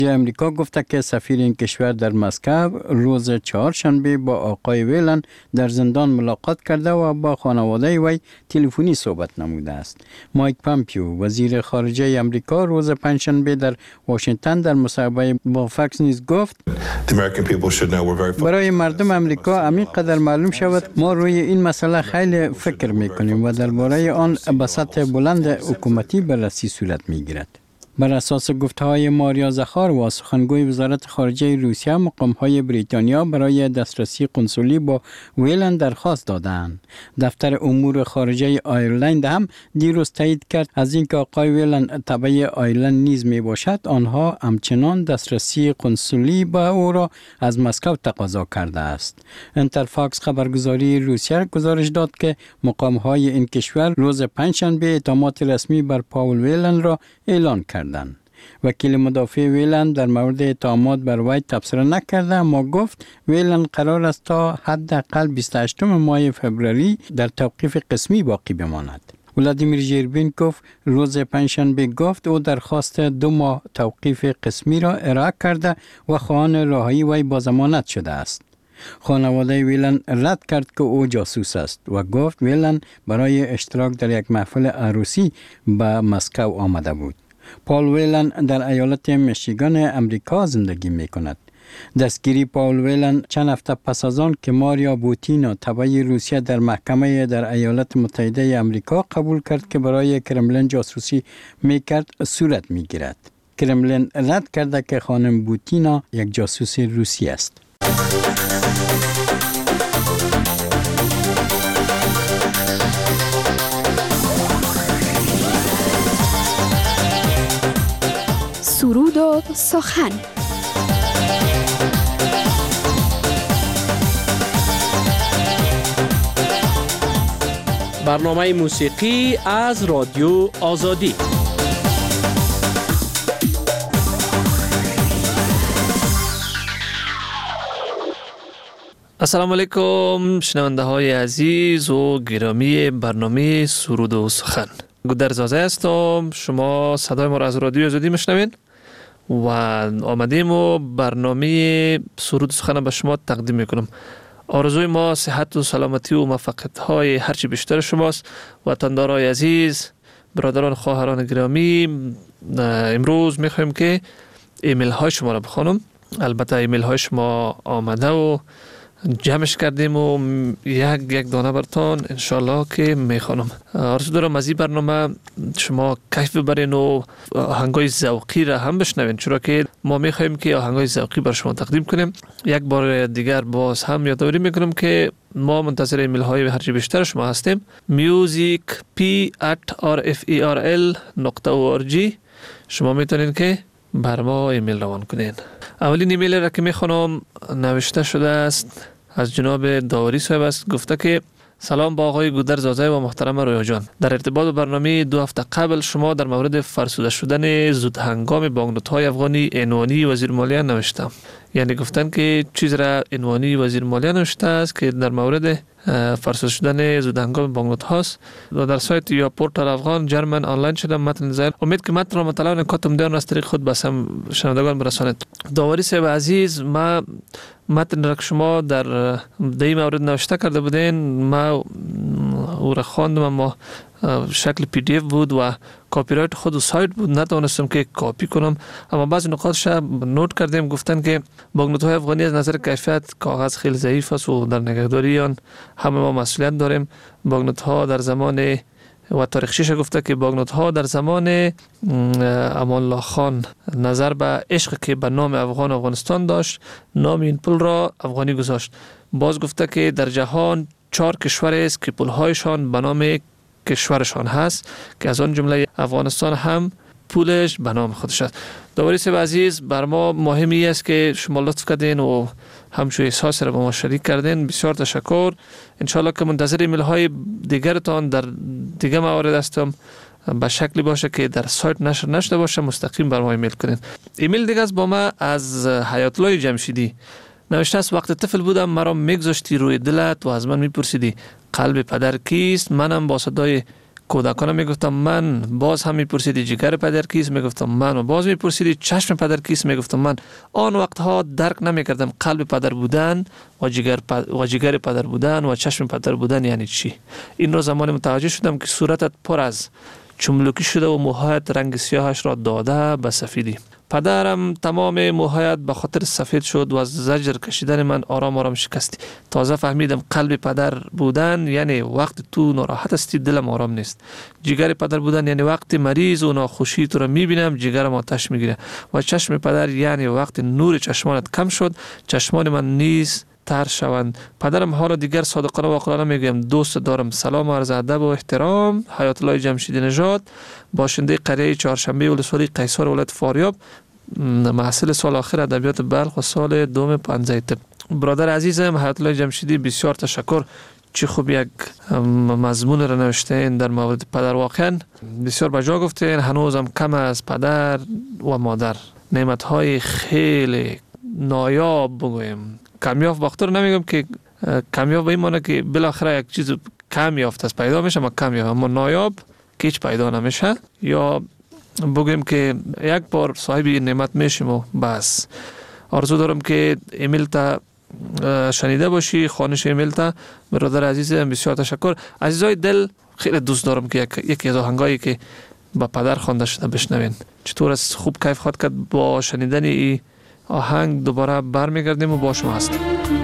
امریکا گفته که سفیر این کشور در مسکو روز چهارشنبه با آقای ویلن در زندان ملاقات کرده و با خانواده وی تلفنی صحبت نموده است. مایک پامپیو وزیر خارجه امریکا روز پنجشنبه در واشنگتن در مصاحبه با فاکس نیوز گفت برای مردم امریکا عمیق‌قدر معلوم شود ما روی این مسئله خیلی فکر می‌کنیم و درباره آن به سطح بلند حکومتی بررسی صورت می‌گیرد. بر اساس گفته‌های ماریا زخاروا سخنگوی وزارت خارجه روسیه، مقام‌های بریتانیا برای دسترسی قنسولی با ویلن درخواست دادند. دفتر امور خارجه آیرلند هم دیروز تایید کرد از اینکه آقای ویلن تبع آیرلند نیز میباشد، آنها همچنان دسترسی قنسولی با او را از مسکو تقاضا کرده است. انترفاکس خبرگزاری روسیه گزارش داد که مقام‌های این کشور روز پنجشنبه اتهامات رسمی بر پاول ویلن را اعلان کرد. وکیل مدافع ویلن در مورد اتهامات بر وی تبصره نکرده، اما گفت ویلن قرار است تا حداقل 28 ماه فوریه در توقیف قسمی باقی بماند. ولادیمیر ژربینکوف روز پنجشنبه گفت او درخواست 2 ماه توقیف قسمی را ارائه کرده و خواهان رهایی وی با ضمانت شده است. خانواده ویلن رد کرد که او جاسوس است و گفت ویلن برای اشتراک در یک محفل عروسی به مسکو آمده بود. پال ویلن در ایالت میشیگان امریکا زندگی می کند. دستگیری پال ویلن چند هفته پس از آن که ماریا بوتینا تبع روسیه در محکمه در ایالات متحده امریکا قبول کرد که برای کرملین جاسوسی می کرد صورت می گیرد. کرملین رد کرده که خانم بوتینا یک جاسوس روسی است. سرود و سخن. برنامه موسیقی از رادیو آزادی. السلام علیکم شنونده های عزیز و گرامی برنامه سرود و سخن. گودرزاده هستم. شما صدای ما را از رادیو آزادی میشنوین و آمدیم و برنامه سرود و سخن به شما تقدیم میکنم. آرزوی ما صحت و سلامتی و موفقیت های هرچی بیشتر شماست. وطندارای عزیز، برادران خواهران گرامی، امروز میخوایم که ایمیل های شما را بخوانم. البته ایمیل های شما آمده و جمعش کردیم و یک دانه برتان انشالله که میخوانم. آرزو دارم از این برنامه شما کیف ببرین و آهنگای ذوقی را هم بشنوین، چرا که ما میخوایم که آهنگای ذوقی بر شما تقدیم کنیم. یک بار دیگر باز هم یادآوری میکنم که ما منتظر ایمیل های هرچی بیشتر شما هستیم. music@rferl.org شما میتونین که بر ما ایمیل روان کنین. اولین ایمیل را که میخوانم نوشته شده است از جناب داوری صاحب است. گفته که سلام با آقای گودرزاده و محترم رویا جان. در ارتباط با برنامه 2 هفته قبل شما در مورد فرسوده شدن زودهنگام بانکنوت‌های افغانی عنوانی وزیر مالیه نوشتم. یعنی گفتن که چیز را عنوانی وزیر مالیه نوشته است که در مورد فرسوده شدن زودهنگام بانکنوت هاست و در سایت یا پورتال افغان جرمن آنلاین شده متن زیر. امید که متن را مطالعه و نکات مدیان از طریق خود به شنوندگان برسانید. داوری صاحب عزیز، ما متن را که شما در این مورد نوشته کرده بودین ما او را خواندم، اما شکل پی دی اف بود و کاپی رایت خود سایت بود، نتوانستم که کاپی کنم، اما بعضی نکاتش نوت کردیم. گفتن که بانکنوت‌های افغانی از نظر کیفیت کاغذ خیلی ضعیف است و در نگهداری آن همه ما مسئولیت داریم. بانکنوت‌ها در زمان و تاریخچه‌اش گفته که بانکنوت‌ها در زمان امان الله خان نظر به عشق که به نام افغانستان داشت، نام این پول را افغانی گذاشت. باز گفته که در جهان 4 کشور است که پول‌هایشان به نام کشورشان هست که از آن جمله افغانستان هم پولش به نام خودش است. داوری صاحب عزیز، بر ما مهمی است که شما لطف کردین و همچون احساس را با ما شریک کردین. بسیار تشکر. انشالله که منتظر ایمیل های دیگرتان در دیگه موارد هستم، به شکلی باشه که در سایت نشر نشده باشه، مستقیم بر ما ایمیل کنین. ایمیل دیگه از با ما از حیات الله جمشیدی نوشته است وقت طفل بودم مرا میگذاشتی روی دلت و از من میپرسیدی قلب پدر کیست؟ منم با صدای کودکانم میگفتم من، باز هم میپرسیدی جگر پدر کیست؟ میگفتم من. و باز میپرسیدی چشم پدر کیست؟ میگفتم من. آن وقتها درک نمیکردم قلب پدر بودن و جگر پدر بودن و چشم پدر بودن یعنی چی. این رو زمان متوجه شدم که صورتت پر از چملکی شده و موهایت رنگ سیاهش را داده به سفیدی. پدرم تمام موهایت به خاطر سفید شد و از زجر کشیدن من آرام آرام شکستی. تازه فهمیدم قلب پدر بودن یعنی وقت تو ناراحت هستی دلم آرام نیست. جگر پدر بودن یعنی وقت مریض و ناخوشی تو را میبینم جگرم آتش میگیره. و چشم پدر یعنی وقت نور چشمانت کم شد چشمان من نیز تر شوند. پدرم حالا دیگر صادقانه و عاقلانه میگم دوست دارم. سلام و عرض ادب و احترام. حیات الله جمشیدی نژاد، باشنده قریه چهارشنبه ولسوالی قیصر ولایت فاریاب، محصل سال آخر ادبیات بلخ و سال دوم پنجه طب. برادر عزیزم حیات الله جمشیدی، بسیار تشکر. چه خوب یک مضمون را نوشتین در مورد پدر. واقعا بسیار بجا گفتین. هنوزم کم از پدر و مادر نعمت‌های خیلی نایاب بگویم کمیاب باختر نمیگم که کمیاب به این معنی که بالاخره یک چیز کم یافته است پیدا میشه، ما کمیاب، اما نایاب که هیچ پیدا نمیشه. یا بگیم که یک بار صاحب این نعمت میشیم و بس. آرزو دارم که ایمیل تا شنیده باشی، خوانش ایمیل تا. برادر عزیزم بسیار تشکر. عزیزای دل، خیلی دوست دارم که یکی از آهنگایی که با پدر خوانده شده بشنوین. چطور از خوب کیف خواهد کرد با شنیدن این آهنگ. دوباره برمیگردیم و با شما هستیم.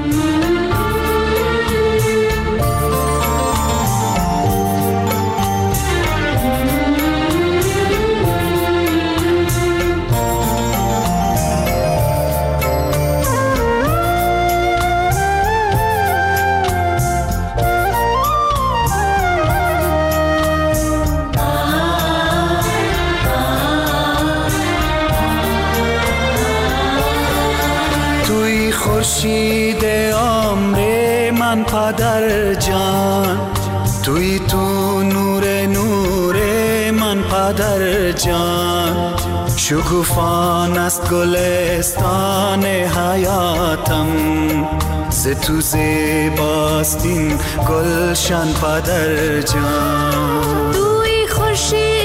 خورشید عمر من پدر جان، توی تو نور من پدر جان. شکوفان است گلستان حیاتم، ز تو زیباست این گلشن پدر جان. توی خورشید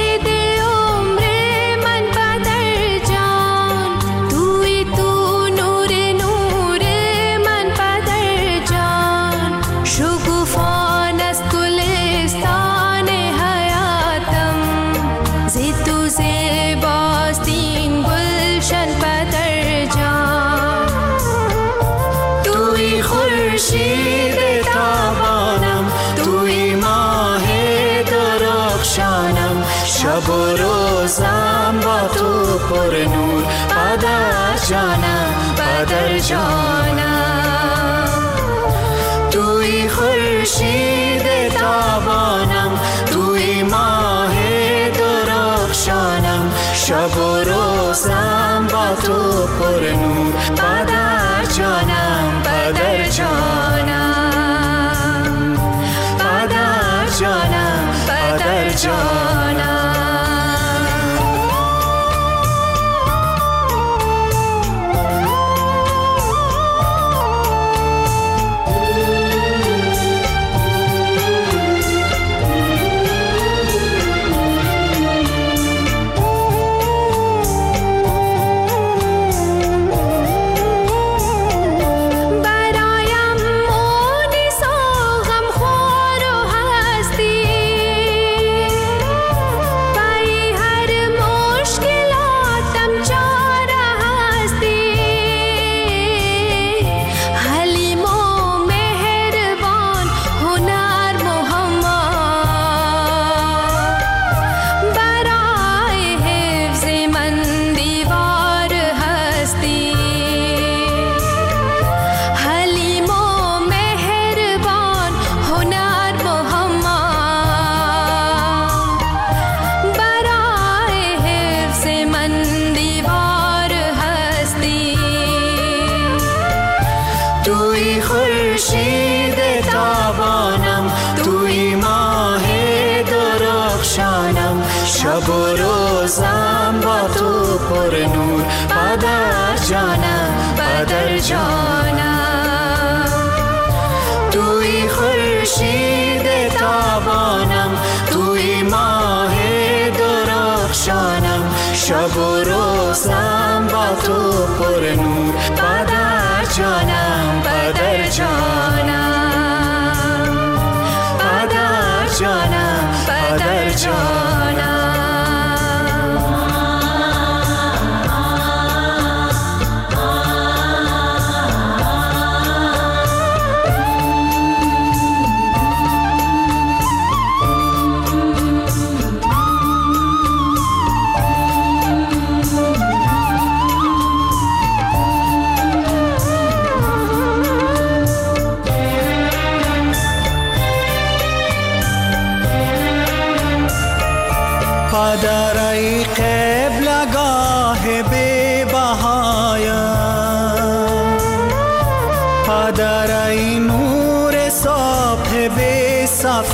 شب و روزم با تو پر نور پدر جانم، پدر جانم. توی خورشید تابانم، توی ماه درخشانم. شب و روزم با تو پر نور پدر جانم، پدر جانم، پدر جانم، پدر جانم. شب و روزم با تو پر نور پدر جانم، پدر جانم. توی خورشید تابانم، توی روزم با تو پر نور پدر جانم پدر جانم پدر جانم پدر جانم پدر ای قبلگاه بی بهایم، پدر ای نور صبح بی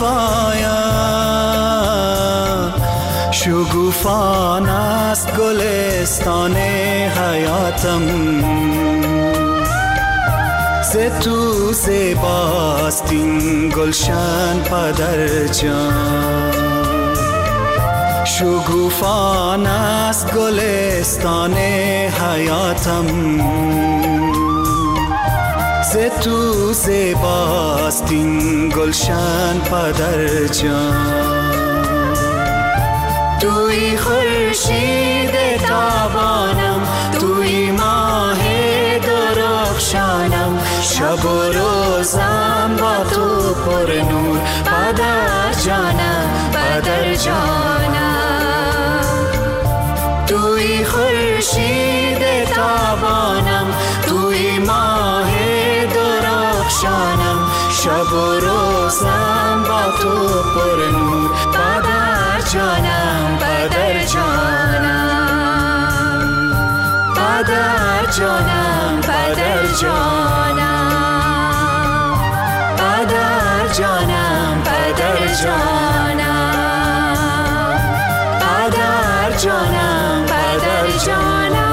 صفایم، شگوفان است گلستان حیاتم، ز تو زیباست این گلشن پدر جان، شگوفان است گلستان حیاتم، ز تو زیباست این گلشن پدر جان. توی خورشید تابانم، توی ماه درخشانم، شب و روزم با تو پر نور پدر جانم پدر جانم. توی خورشید تابانم، توی ماه درخشانم، شب و روزم با تو پر نور پدر جانم پدر جانم پدر جانم پدر جانم پدر جانم پدر جانم پدر جانم پدر جانم.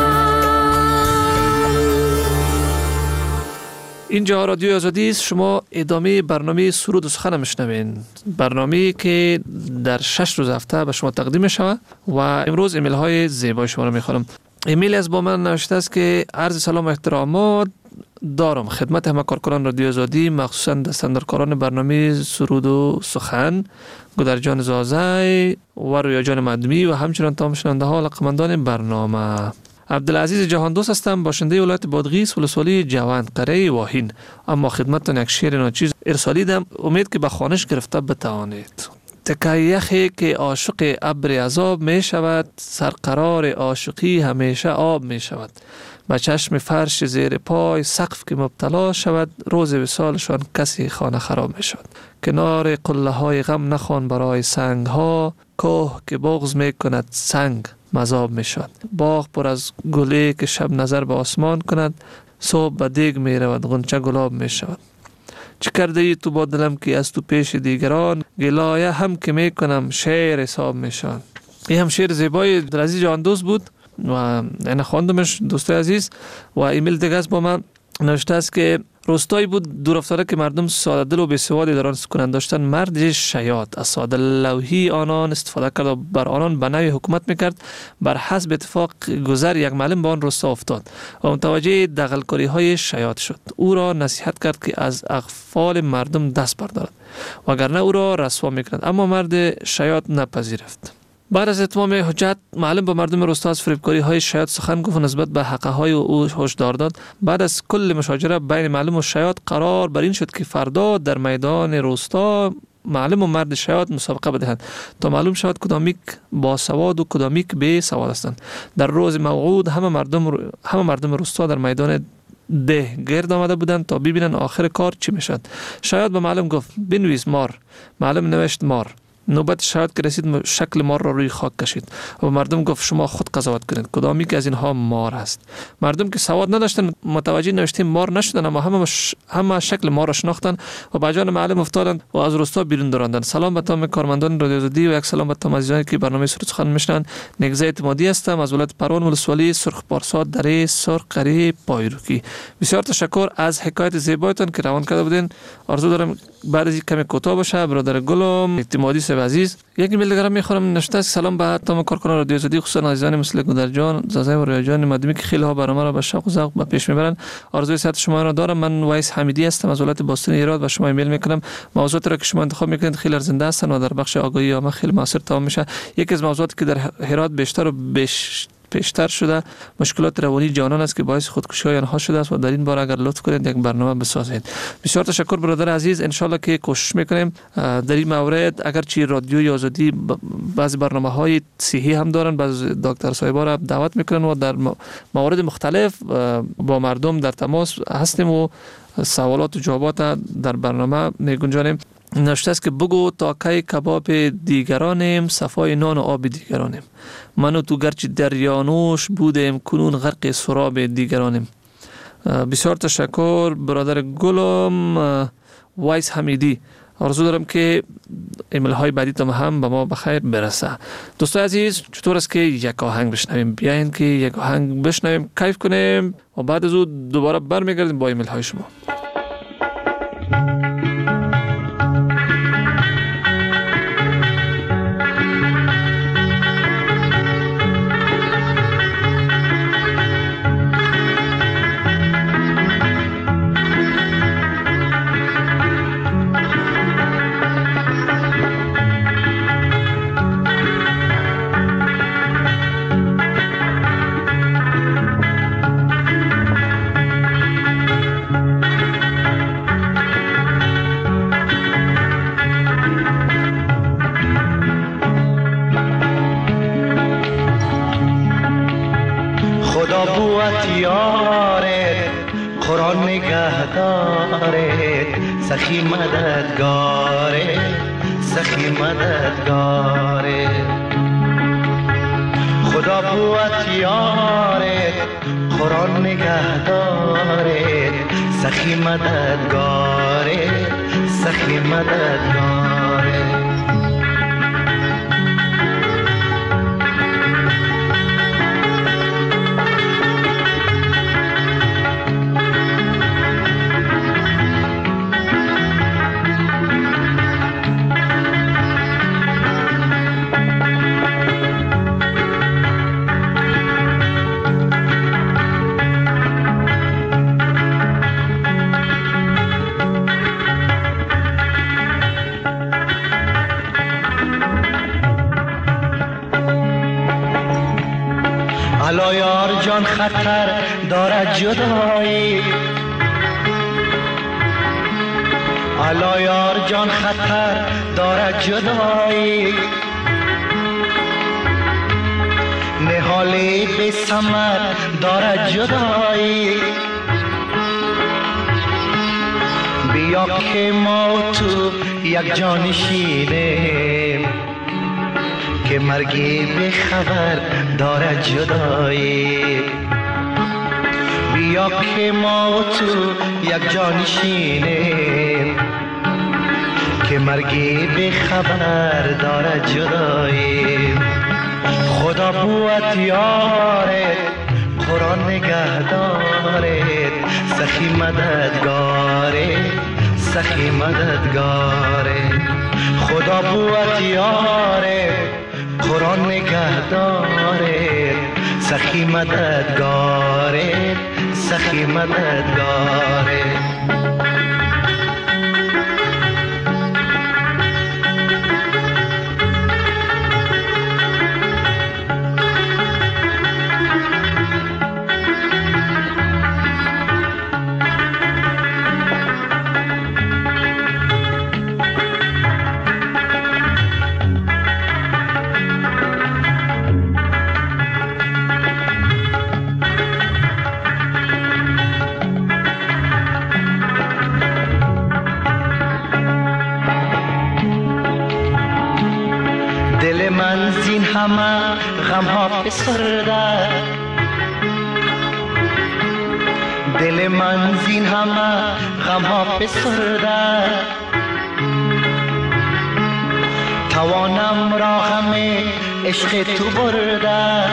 اینجا رادیو آزادی است. شما ادامه برنامه سرود و سخن میشنوین، برنامه که در 6 روز هفته به شما تقدیم میشود و امروز ایمیل های زیبای شما رو میخوانم. ایمیل از با من نوشته است که عرض سلام و احترامات دارم خدمت همه کارکنان رادیو آزادی، مخصوصا دستاندرکاران برنامه سرود و سخن، گودرجان زازای و رویا جان مدمی و همچنان تمام شنونده ها و علاقه‌مندان برنامه. عبدالعزیز جهان دوست هستم، باشنده ولایت بادغیس ولسوالی جوند قره واهین. اما خدمتتان یک شعر ناچیز ارسالیدم، امید که به خوانش گرفته بتوانید. تکه یخی که عاشق ابر عذاب می شود، سرقرار عاشقی همیشه آب می شود. به چشم فرش زیر پای سقف که مبتلا شود، روز وصالشان کسی خانه خراب می شود. کنار قله های غم نخوان برای سنگ ها، کوه که بغض می کند سنگ مذاب می شود. باغ پر از گلی که شب نظر به آسمان کند، صبح به دیگ می رود غنچه گلاب می شود. چه کرده ای تو با دلم که از تو پیش دیگران، گلایه هم که می کنم شعر حساب می شود. این هم شعر زیبای عبدالعزیز جهان دوست بود و این خواندمش دوستای عزیز. و ایمیل دیگه است با من نوشته است که روستایی بود دور افتاده که مردم ساده دل و بی‌سوادی در آن سکونت داشتند. مرد شیاط از ساده لوحی آنان استفاده کرد و بر آنان به نوی حکومت میکرد. بر حسب اتفاق گذر یک معلم به آن روستا افتاد و متوجه دغل‌کاری های شیاط شد. او را نصیحت کرد که از اغفال مردم دست بردارد وگرنه او را رسوا میکند، اما مرد شیاط نپذیرفت. بعد از اتمام حجت معلم با مردم روستا از فریبکاری های شیاط سخن گفت و نسبت به حقه های او هشدار داد. بعد از کل مشاجره بین معلم و شیاط قرار بر این شد که فردا در میدان روستا معلم و مرد شیاط مسابقه بدهند تا معلوم شود کدامیک با سواد و کدامیک بی سواد هستند. در روز موعود همه مردم روستا در میدان ده گرد آمده بودند تا ببینن آخر کار چی میشد. شیاط به معلم گفت بنویس مار. معلم نوشت مار. نوبت شیاط که رسید شکل مار را روی خاک کشید و مردم گفت شما خود قضاوت کنید کدامی که از اینها مار است. مردم که سواد نداشتن متوجه نوشته مار نشدن، اما همه شکل مار را شناختند و به جان معلم افتادند و از روستا بیرون دراندند. سلام به تمام کارمندان رادیو آزادی و یک سلام به تمام عزیزانی که برنامه سرود سخن میشنوند. نگزه اعتمادی هستم از ولایت پروان ولسوالی سرخ پارسا دره سرخ قره پایروکی. بسیار تشکر از حکایت زیبایتان که روان کرده بودین. آرزو دارم بعد از کمی کوتاه باشه. برادر گلم اعتمادی صاحب عزیز. یک ایمیل دیگه میخونم. نوشته است سلام به تمام کارکنان رادیو آزادی، خصوصا عزیزان مثل گودر جان، زازای و رویا جان مدمی که خیلی ها برنامه را به شوق و ذوق به پیش میبرند. آرزوی صحت شما را دارم. من وایس حمیدی هستم از ولایت باستان ایران و شما ایمیل میکنم. موضوعاتی را که شما انتخاب میکنید خیلی ارزنده هستند و در بخش آگاهی عامه خیلی موثر تمام میشه. یکی از موضوعاتی که در هرات بیشتر و پیشتر شده مشکلات روانی جوانان است که باعث خودکشی آنها شده است و در این باره اگر لطف کنید یک برنامه بسازید. بسیار تشکر برادر عزیز. ان شاء الله که کوشش میکنیم در این مورد. اگرچه رادیوی آزادی بعضی برنامه‌های صحی هم دارن، بعضی دکتر صاحبا را دعوت میکنن و در موارد مختلف با مردم در تماس هستیم و سوالات و جوابات در برنامه میگنجانیم. نوشته است که بگو تا کی کباب دیگرانیم، صفای نان و آب دیگرانیم. من و تو گرچه دریانوش بودیم، کنون غرق سراب دیگرانیم. بسیار تشکر برادر گلم وایس حمیدی. آرزو دارم که ایمیل های بعدی تم هم به ما بخیر برسه. دوستای عزیز، چطور است که یک آهنگ بشنویم؟ بیاین که یک آهنگ بشنویم، کیف کنیم و بعد از اون دوباره برمیگردیم با ایمیل های شما. سخی مددگاره، سخی مددگاره، خدا بوت یاره، قرآن نگهداره، سخی مددگاره، سخی مددگاره. الا یار جان خطر دارد جدایی، الا یار جان خطر دارد جدایی، نهالی بی ثمر دارد جدایی، بیا که ما و تو یک جان شینیم، که مرگی به خبر دارد جدایی، بیا که ما و تو یک جان شینیم، که مرگی به خبر دارد جدایی. خدا بوت یاره، قرآن نگهداره، سخی مددگاره، سخی مددگاره. خدا بوت یاره، قرآن نگهداره، سخی مددگاره، سخی مددگاره. دل من زین همه غم ها فسرده، دل من زین همه غم ها فسرده، توانم را همه عشق تو برده،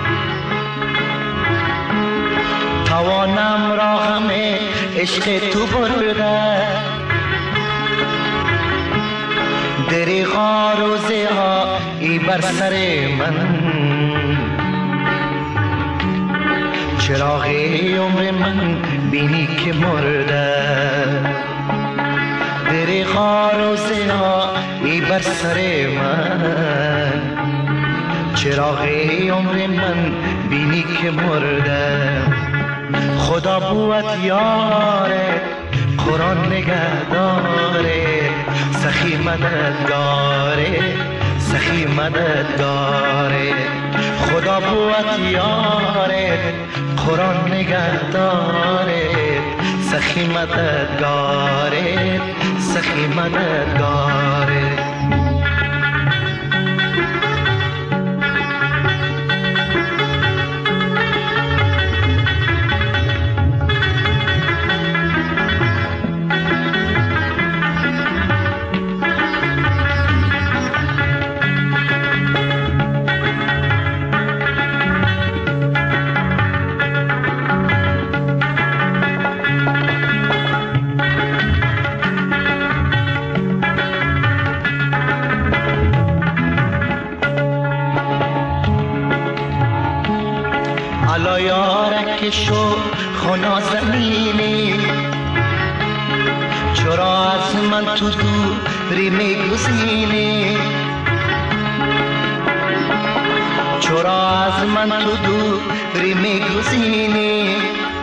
توانم را همه عشق تو برده. دریغا روزه ها ای بر سر من، چراغ عمر من بینی که مرده. دریغا روزه ها ای بر سر من، چراغ عمر من بینی که مرده. خدا بوت یاره قرآن نگهداره، سخی مددگاره سخی مددگاره. خدا بوت یاره قرآن نگهداره، سخی مددگاره سخی مددگاره. الا یارک شو خنا زمینی، چرا از من تو دوری میگزینی، چرا از من تو دوری میگزینی.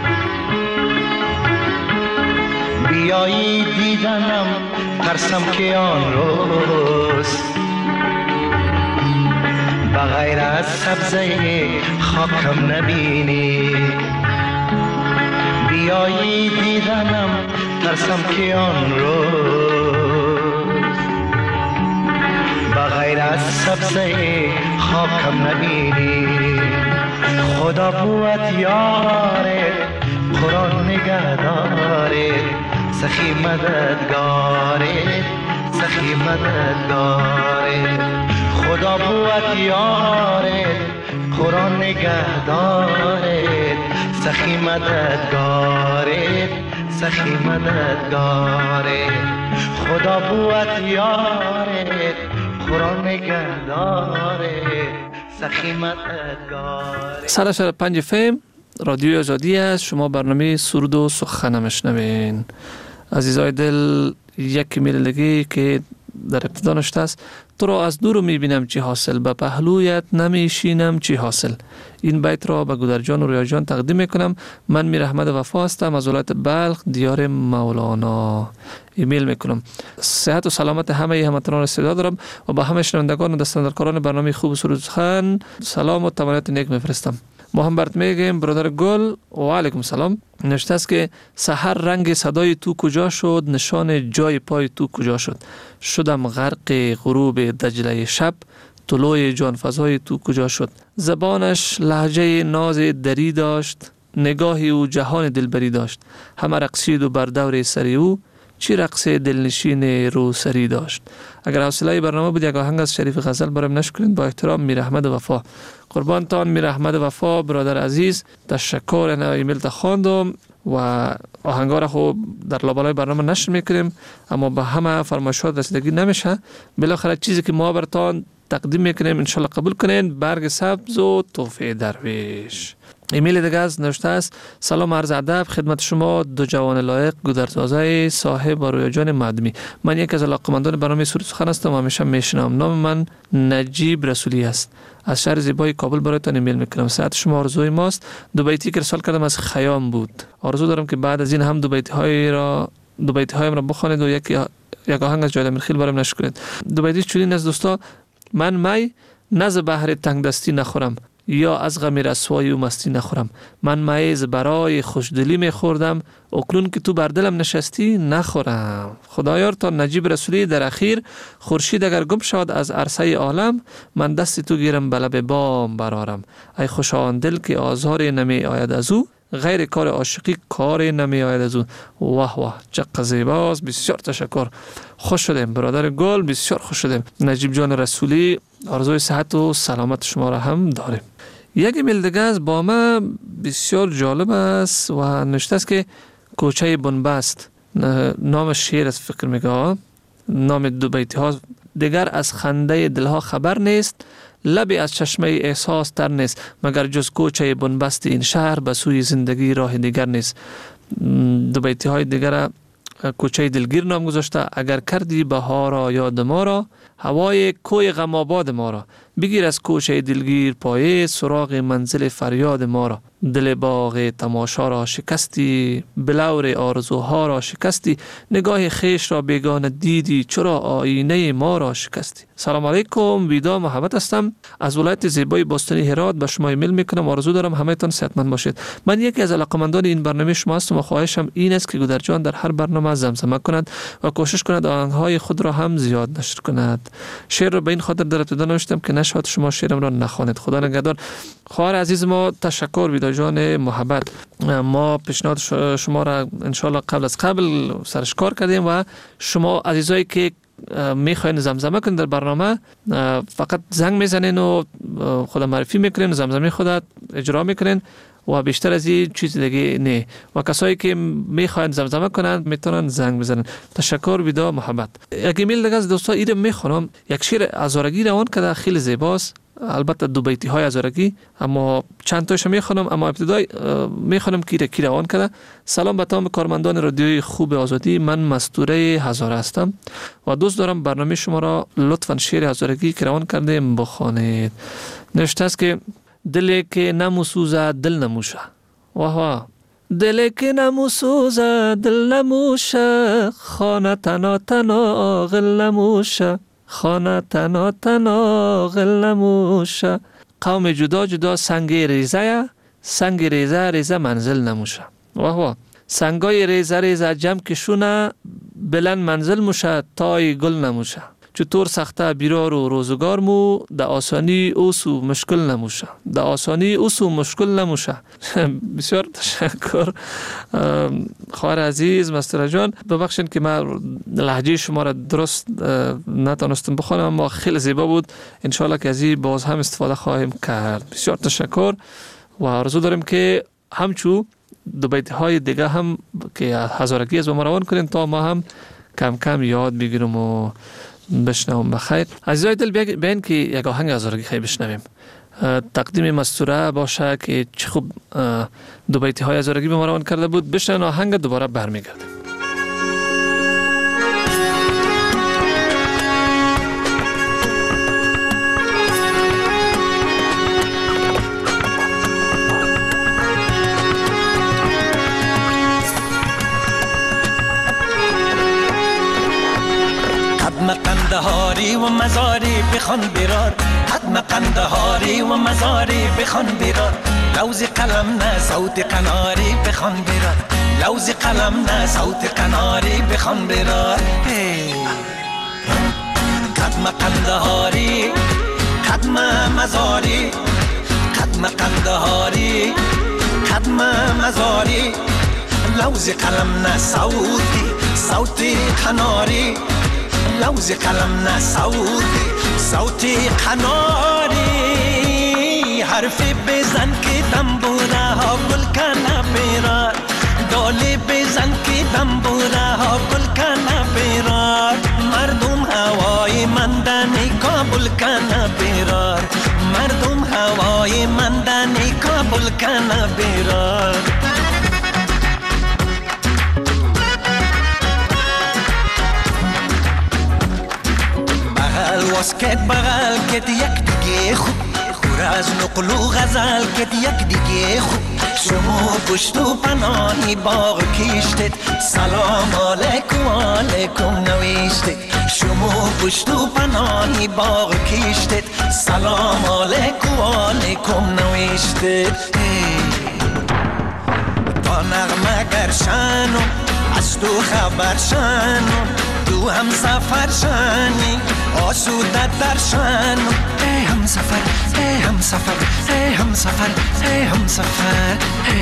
بیایی دیدنم ترسم که آن روز بغیر از سبزه خاکم نبینی. بیایی دیدنم ترسم که آن روز بغیر از سبزه خاکم نبینی. خدا بوت یاره قرآن نگهداره، سخی مددگاره سخی مددگاره. خدا بوت یاره قرآن نگهداره، سخی مددگاره سخی مددگاره. خدا بوت یاره قرآن نگهداره، سخی مددگاره. 105 FM رادیو آزادی است. شما برنامه سرود و سخن میشنوین. عزیزای دل، یک ایمیل دیگه که در ابتدا نوشته است: تو را از دور میبینم چی حاصل، به پهلویت نمیشینم چی حاصل. این بیت را به گودرجان و ریاجان تقدیم میکنم. من میر احمد وفا هستم از ولایت بلخ دیار مولانا. ایمیل میکنم. صحت و سلامت همه هموطنان استعداد دارم و به همه شنوندگان و دستاندرکاران برنامه خوب سرود سخن سلام و تمنیات نیک میفرستم. ما هم برات میگیم برادر گل و علیکم سلام. نوشته است که سحر رنگ صدای تو کجا شد، نشان جای پای تو کجا شد. شدم غرق غروب دجله شب، طلوع جان فضای تو کجا شد. زبانش لهجه ناز دری داشت، نگاهی او جهان دلبری داشت. همه رقصید و بر دور سری او، چی رقص دلنشین رو سری داشت. اگر حوصله برنامه بود یک آهنگ از شریف غزل برایم نشر کنید. با احترام میر احمد وفا. قربانتان میر احمد وفا برادر عزیز. تشکر. این ایمیل تا خواندم و آهنگا را خب در لابلای برنامه نشر میکنیم، اما به همه فرمایشات رسیدگی نمیشه. بالاخره چیزی که ما براتون تقدیم میکنیم انشالله قبول کنین. برگ سبز و تحفه درویش. ایمیل دیگه از نوشته است: سلام عرض ادب خدمت شما دو جوان لایق گودرزازای صاحب و رویاجان مدمی. من یک از علاقه‌مندان برنامه سرود سخن هستم و همیشه میشنوم. نام من نجیب رسولی است. از شهر زیبای کابل برایتان ایمیل میکنم. صحت شما آرزوی ماست. دو بیتی که ارسال کردم از خیام بود. آرزو دارم که بعد از این هم دو بیتی هایم را بخوانید و یک آهنگ از جاید امیرخیل برایم نشر کنید. دو بیتی چنین از دوستا: من می نز بحر تنگ دستی نخورم، یا از غم رسوایی و مستی نخورم. من میز برای خوشدلی میخوردم، اکنون که تو بر دلم نشستی نخورم. خدایار تا نجیب رسولی در اخیر: خورشید اگر گم شود از عرصه عالم، من دست تو گیرم به لب بام برارم. ای خوش آن دل که آزار نمی آید از او، غیر کار عاشقی کار نمی آید از او. واه واه چقدر زیباست. بسیار تشکر. خوش شدیم برادر گل، بسیار خوش شدیم. نجیب جان رسولی آرزوی صحت و سلامت شما را هم داریم. یک ایمیل دیگه از با ما بسیار جالب است و نوشته است که کوچه بنبست، نام شعر است فکر میگه، نام دو بیتی ها دیگر از خنده دلها خبر نیست، لبی از چشمه احساس تر نیست، مگر جز کوچه بنبست این شهر به سوی زندگی راه دیگر نیست. دو بیتی های دیگر کوچه دلگیر نام گذاشته. اگر کردی بهارا یاد ما را، هوای کوی غم آباد ما را، بگیر از کوچه دلگیر پایه، سراغ منزل فریاد ما را. دل باغ تماشا را شکستی، بلور آرزوها را شکستی، نگاه خیش را بیگانه دیدی، چرا آینه ما را شکستی. سلام علیکم، ویدا محمد هستم از ولایت زیبای باستانی هرات. به شما ایمیل میکنم. آرزو دارم همه تان صحتمند باشید. من یکی از علاقمندان این برنامه شما هستم و خواهشم این است که گودر جان در هر برنامه زمزمه کند و کوشش کند آهنگهای خود را هم زیاد نشر کند. شعر را به این خاطر در ابتدا نوشتم که نشود شما شعرم را نخوانید. خدا نگهدار. خواهر عزیز ما، تشکر ویدا جان محبت. ما پیشنهاد شما را انشالله قبل سرش کار کردیم و شما عزیزایی که میخواین زمزمه کنید در برنامه فقط زنگ میزنین و خدا معرفی میکنین، زمزمه خودت اجرا میکنین و بیشتر از این چیز دیگه نه. و کسایی که میخواین زمزمه کنند میتونن زنگ بزنن. تشکر ویدا محبت. یک ایمیل دیگه از دوستا ایره میخونم. یک شعر هزارگی روان کرده، خیلی زیباست. البته دو بیتی های هزارگی، اما چند تاشو میخونم. اما ابتدای میخونم که کی روان کرده. سلام به تمام کارمندان رادیوی خوب آزادی، من مستوره هزاره هستم و دوست دارم برنامه شما را لطفاً شعر هزارگی که روان کرده بخوانید. نوشته است که دلی که نموسوزه دل نموشه. واه دلی که نموسوزه دل نموشه، خانه تنا تنا غل نموشه، خانه تنا تنا غل نموشه. قوم جدا جدا سنگ ریزه، سنگ ریزه ریزه منزل نموشه. واه سنگای ریزه ریزه جمع کشونه، بلند منزل موشه تای گل نموشه. چطور سخته بیرار و روزگار مو، ده آسانی اوسو مشکل نموشه، ده آسانی اوسو مشکل نموشه. بسیار تشکر خواهر عزیز مستر جان. ببخشید که من لهجه شما را درست نتونستم بخوانم، اما خیلی زیبا بود. انشالله که از این باز هم استفاده خواهیم کرد. بسیار تشکر و آرزو داریم که همچو دو بیت های دیگه هم که هزارگی از ما روان کنیم تا ما هم کم کم یاد بگیریم و بشنوم. بخیر عزیزای دل، بیاین که یک آهنگ هزارگی خیلی بشنویم. تقدیم مستوره باشه که چه خوب دو بیتی های هزارگی به ما روان کرده بود. بشنویم آهنگ، دوباره برمیگردیم. حتم قندهاری و مزاری بخوان برار، حتم قندهاری و مزاری بخوان برار، لوز قلم نه صوت قناری بخوان برار، لوز قلم نه صوت قناری بخوان برار. قدم قندهاری قدم مزاری، قدم قندهاری قدم مزاری، لوز قلم نه صوتی صوتی قناری، لوز قلم نه صوتی قناری. حرفی بزن که دنبوره ها گل کنه بیرار، دالی بزن که دنبوره ها گل کنه بیرار، مردم هوای مندنی کابل کنه بیرار، مردم هوای مندنی کابل کنه بیرار. واسکت بغل کت یک دیگه خوب، خور از نقل و غزل کت یک دیگه خوب، شما پشت و پناهی باغ کشتید، سلام علیکم علیکم نوشتید، شما پشت و پناهی باغ کشتید، سلام علیکم علیکم نوشتید. تا نغمه گرشنو از تو خبر شنو، تو هم سفر شنی آسوده در شنو، ای هم سفر ای هم سفر ای هم سفر ای هم سفر.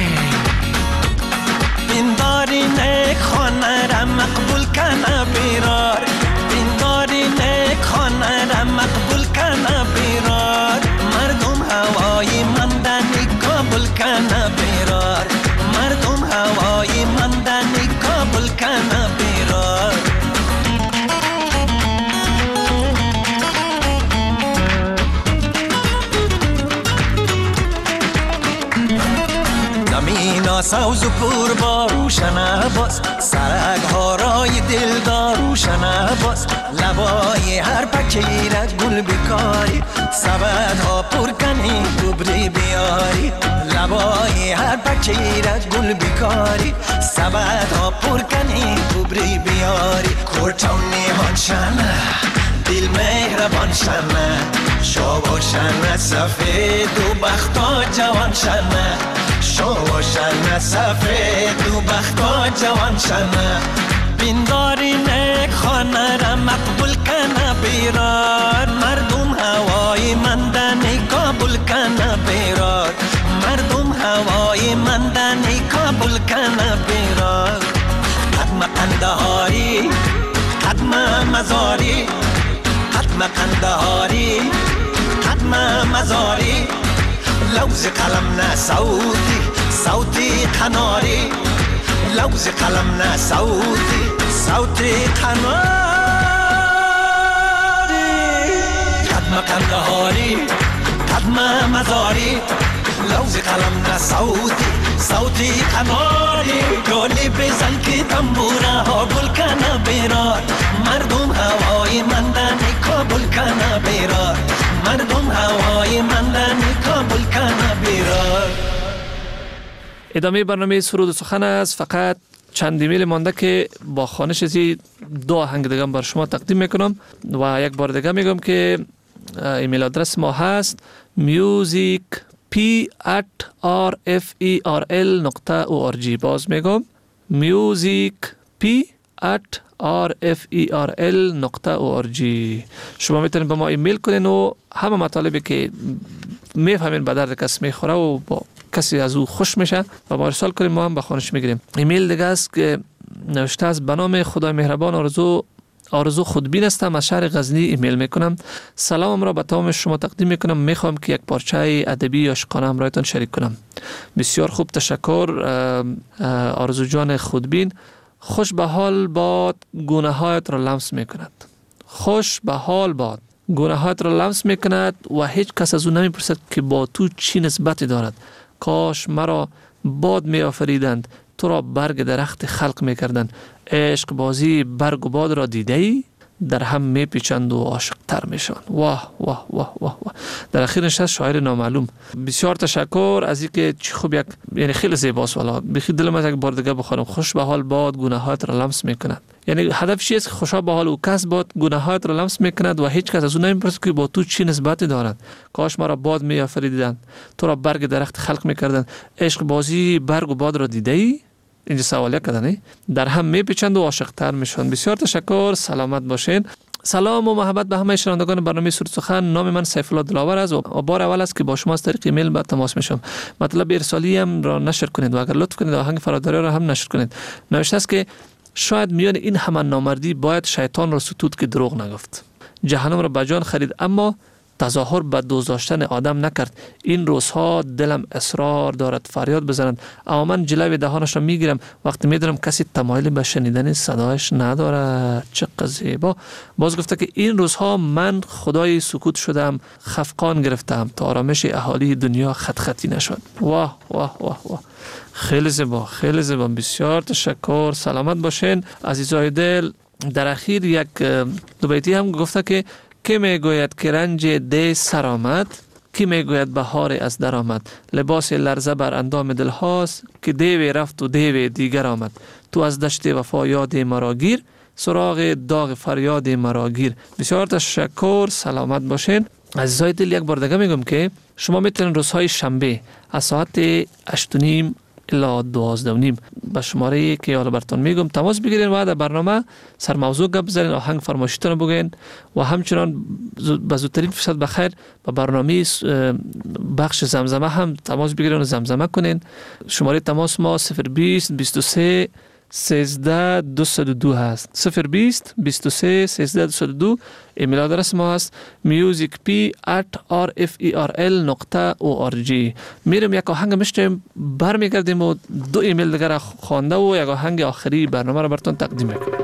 این داری نیک خانه را مقبول کنه بیرار، این داری نیک خانه را مقبول کنه بیرار، مردم هوای مندنی کابل کنه بیرار، مردم هوای مندنی کابل کنه بیرار. سوز و پور با روشن باز سرک ها رای دلدار روشن باز لبای هر پکیرک گل بیکاری سبد ها پر کنی دوبری بیاری لبای هر پکیرک گل بیکاری سبد ها پر کنی دوبری بیاری کورتونی هانشنه دل مهربان شنه شو شنه سفید و بختا جوان شنه شو شنه سفید و بختا جوان شنه بینداری نک خانه را مقبول کنه بیرار مردم هوای مندنی قبول کنه بیرار مردم هوای مندنی قبول کنه بیرار قدم قندهاری قدم مزاری قدم قندهاری قدم مزاری لوز قلم نه صوتی صوتی قناری لوز قلم نه صوتی صوتی قناری قدم قندهاری قدم مزاری لوز قلم نه صوتی صوتی قناری گلی بزن که تنبوره ها گل کنه بیرار مردم هوای مندنی قبول کنه بیرار مردم هوای مندنی قبول کنه بیرار. ادامه برنامه سرود و سخن است. فقط چند ایمیل مانده که با خوانش ازی دو آهنگ دیگه بر شما تقدیم میکنم و یک بار دیگه میگم که ایمیل آدرس ما هست musicp@rferl.org. باز میگم musicp@rferl.org. شما میتونید به ما ایمیل کنین و همه مطالبی که میفهمین به درد کس میخوره و با کسی از او خوش میشه و ما ارسال کنیم، ما هم به خوانش میگیریم. ایمیل دیگه است که نوشته است: به نام خدای مهربان آرزو خودبین هستم، از شهر غزنی ایمیل میکنم. سلامم را به تمام شما تقدیم میکنم. میخوام که یک پارچه ادبی عاشقانه همراهتان شریک کنم. بسیار خوب، تشکر آرزو جان خودبین. خوش به حال باد گونه‌هایت را لمس میکند. خوش به حال باد گونه‌هایت را لمس میکند و هیچ کس از او نمیپرسد که با تو چی نسبتی دارد. کاش مرا باد میآفریدند، تو را برگ درخت خلق میکردند. عشق بازی برگ و باد را دیده ای؟ در هم میپیچند و عاشق تر میشوند. واه واه واه واه واه. در اخیر نشست شاعر نامعلوم. بسیار تشکر از اینکه چی خوب یک، یعنی خیلی زیباست. والا بخی دلم از یک بار دیگه بخونم. خوش به حال باد گونه‌هایت را لمس میکند. یعنی هدف چیست؟ خوشا به حال او کس باد گونه‌هایت را لمس میکند و هیچ کس از او نمیپرسد که با تو چی نسبتی دارد. کاش مرا باد میآفریدند، تو را برگ درخت خلق میکردند. عشق بازی برگ و باد را دیده ای؟ اینجا سوالیه کردن، در هم میپیچند و عاشق تر میشن. بسیار تشکر، سلامت باشین. سلام و محبت به همه شنوندگان برنامه سرود سخن. نام من سیف الله دلاور است و بار اول است که با شما از طریق ایمیل به تماس میشم. مطلب ارسالی هم را نشر کنید و اگر لطف کنید آهنگ فراداری را هم نشر کنید. نوشته است که شاید میان این همه نامردی باید شیطان را ستود که دروغ نگفت. جهنم را به جان خرید اما تظاهر به دوست داشتن آدم نکرد. این روزها دلم اصرار دارد فریاد بزنند، اما من جلوی دهانش را میگیرم وقتی میدونم کسی تمایلی به شنیدن صدایش ندارد. چقدر زیبا. باز گفته که این روزها من خدای سکوت شدم، خفقان گرفتم تا آرامش اهالی دنیا خط خطی نشد. واه واه واه واه. خیلی زیبا، خیلی زیبا. بسیار تشکر، سلامت باشین عزیزای دل. در اخیر یک دو بیتی هم گفته که کی میگوید که رنج دی سر آمد، کی میگوید بهار از در آمد. لباس لرزه بر اندام دل هاست که دیوی رفت و دیوی دیگر آمد. تو از دشت وفا یاد مرا گیر، سراغ داغ فریاد مرا گیر. بسیار تشکر، سلامت باشین عزیزای دل. یک بار دیگه میگم که شما میتونید روزهای شنبه از ساعت 8:30 الا 12:30 به شماره که حالا براتون میگم تماس بگیرین و در برنامه سر موضوع گپ بزنین، آهنگ فرمایشتون بگین و همچنان به زودترین فرصت بخیر به برنامه بخش زمزمه هم تماس بگیرین و زمزمه کنین. شماره تماس ما 020 23 13 202 هست. 020 23 13 202. ایمیل آدرس ما هست musicp@rferl.org. میریم یک آهنگ میشنویم، برمیگردیم و دو ایمیل دیگر خوانده و یک آهنگ آخری برنامه را براتون تقدیم میکنم.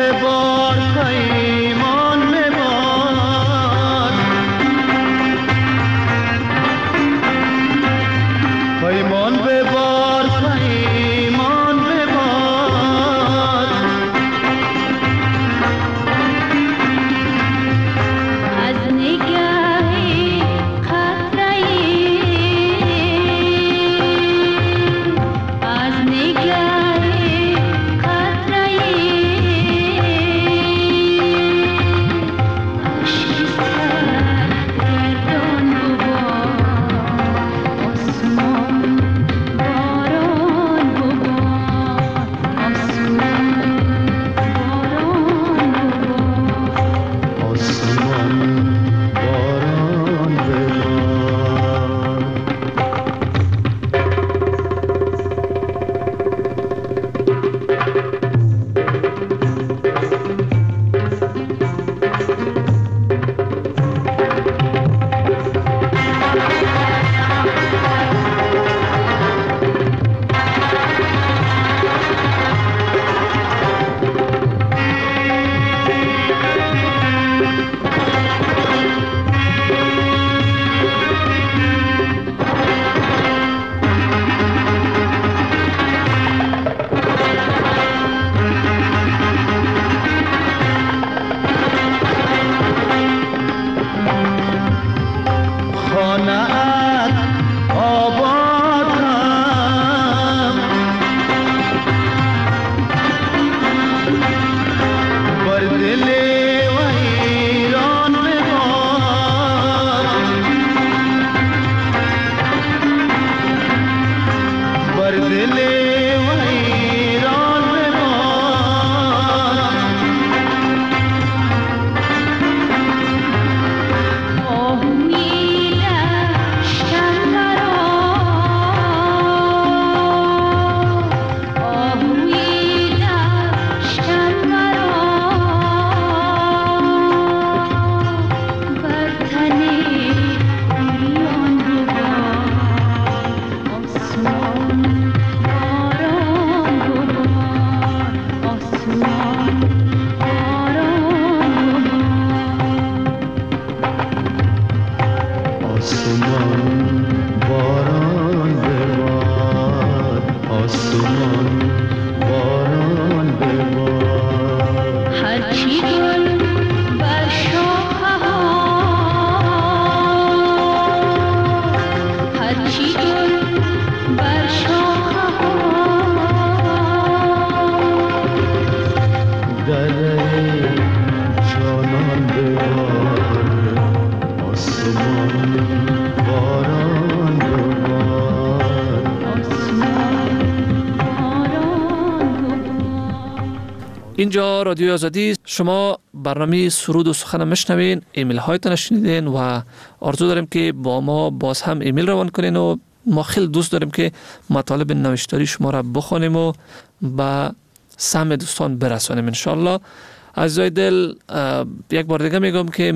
ببار پیمان ببار، پیمان ببار، پیمان ببار. از نگاهی خطره‌ای، از نگاهی خطره‌ای، عشق سرگردان ببار، آسمان باران ببار، آسمان باران ببار. آسمان باران ببار. خانه‌ات آبادم، بر دل ویران ببار، بر دل ویران ببار. آهوی لشکر مرا، آهوی لشکر مرا، بر تن گریان ببار، آسمان باران ببار، آسمان باران ببار. آسمان باران ببار، آسمان باران ببار. هرچی گل بر شاخه ها، هرچی گل بر شاخه ها، دره جانان ببار، آسمان باران ببار. آسمان باران ببار. اینجا رادیو آزادی، شما برنامه سرود و سخن میشنوین، ایمیل هایتون شنیدین و آرزو داریم که با ما باز هم ایمیل روان کنین و ما خیلی دوست داریم که مطالب نوشتاری شما را بخونیم و به سهم دوستان برسانیم انشالله. عزیزای دل، یک بار دیگه میگم که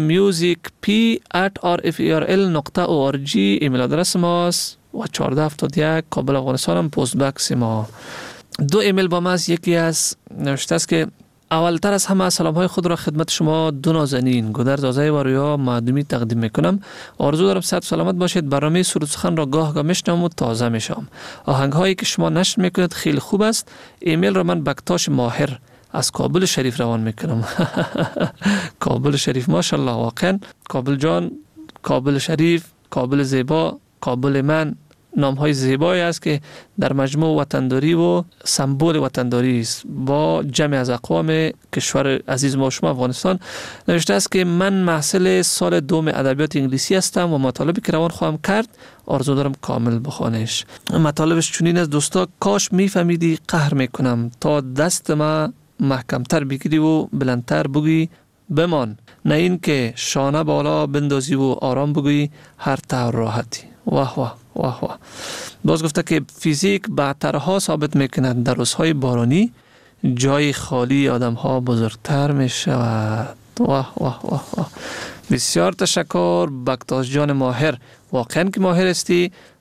musicp@rferl.org ایمیل آدرس ماست و 1471 کابل افغانستان هم پست باکس ما. دو ایمیل با ما است. یکی از نوشته است که اولتر از همه سلام های خود را خدمت شما دو نازنین گودرز آزای و رویا معدومی تقدیم میکنم. آرزو دارم صحت و سلامت باشید. برنامه سرود سخن را گاه میشنوم و تازه میشم. آهنگ هایی که شما نشر میکنید خیلی خوب است. ایمیل را من بکتاش ماهر از کابل شریف روان میکنم. کابل شریف ماشاءالله، واقعا کابل جان، کابل شریف، کابل زیبا، کابل من، نام های زیبایی است که در مجموع وطنداری و سمبل وطنداری است با جمع از اقوام کشور عزیز ما شما افغانستان. نوشته است که من محصل سال دوم ادبیات انگلیسی هستم و مطالبی که روان خواهم کرد آرزو دارم کامل بخوانش. مطالبش چنین است: دوستا، کاش میفهمیدی قهر میکنم تا دست ما محکمتر بگیری و بلندتر بگی بمان، نه این که شانه بالا بندازی و آرام بگی هر طور راحتی. واه واه واه واه. باز گفته که فیزیک بعدترها ثابت میکند در روزهای بارانی جای خالی آدم ها بزرگتر می شود. واه واه واه واه. بسیار تشکر بکتاش جان ماهر، واقعا که ماهر استی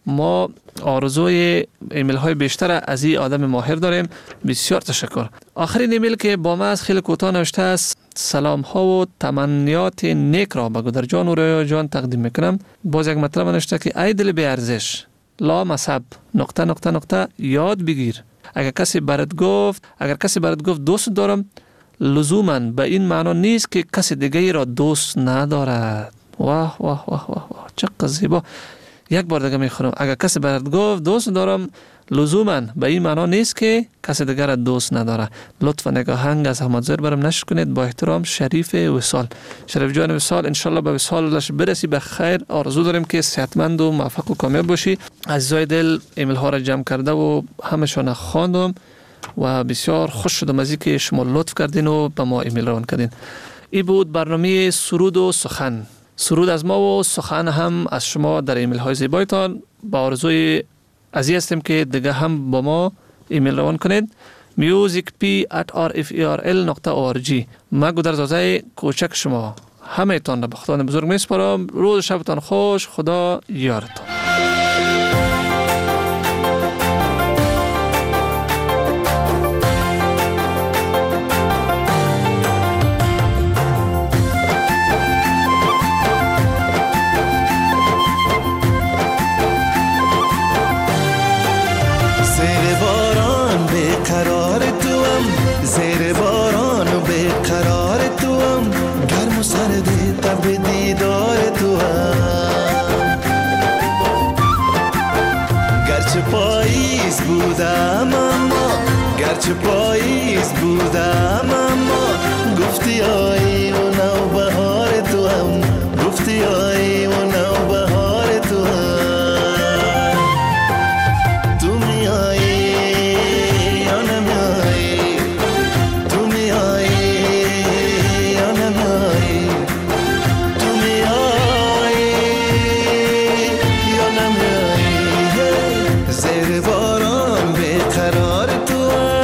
ما آرزوی ایمیل های بیشتر از این آدم ماهر داریم. بسیار تشکر. آخرین ایمیل که با ما از خیلی کوتاه نوشته است: سلام ها و تمنیات نیک را به گودر جان و رویا جان تقدیم میکنم. باز یک مطلب نوشته که ای دل بی ارزش، لا مصب نقطه نقطه نقطه یاد بگیر. اگر کسی برات گفت دوست دارم، لزوماً به این معنا نیست که کسی دیگه را دوست ندارد. واه واه واه واه واه، چقدر زیبا. یک بار دیگه میخونم: اگر کسی برات گفت دوست دارم، لزوماً به این معنا نیست که کسی دیگر را دوست نداره. لطفا نگاهنگ از احمد زهیر برام نشر کنید. با احترام، شریف وصال. شریف جان وصال، انشالله به وصالش برسی به خیر. آرزو داریم که صحتمند و موفق و کامیاب باشی. عزیزای دل، ایمیل ها را جمع کرده و همشون خواندم و بسیار خوش شدم از اینکه شما لطف کردین و به ما ایمیل روان کردین. این بود برنامه سرود و سخن. سرود از ما و سخن هم از شما در ایمیل های زیبایتان. با آرزوی عزیز هستیم که دیگه هم با ما ایمیل روان کنید. musicp@rferl.org. ما گودرزاده کوچک شما همه تان را به خدای بزرگ میسپارم. روز شبتان خوش. خدا یارتان. زیر باران و به قرار توام، گرم و سرد تب دیدار توام. گرچه پاییز بودم اما گفتی آیی و نوبهار توام، گفتی آیی و نوبهار توام. تو میایی یا نمیایی، تو میایی یا نمیایی، تو میایی یا نمیایی. زیر باران بیقرار توام.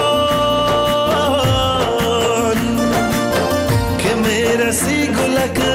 رسی گلک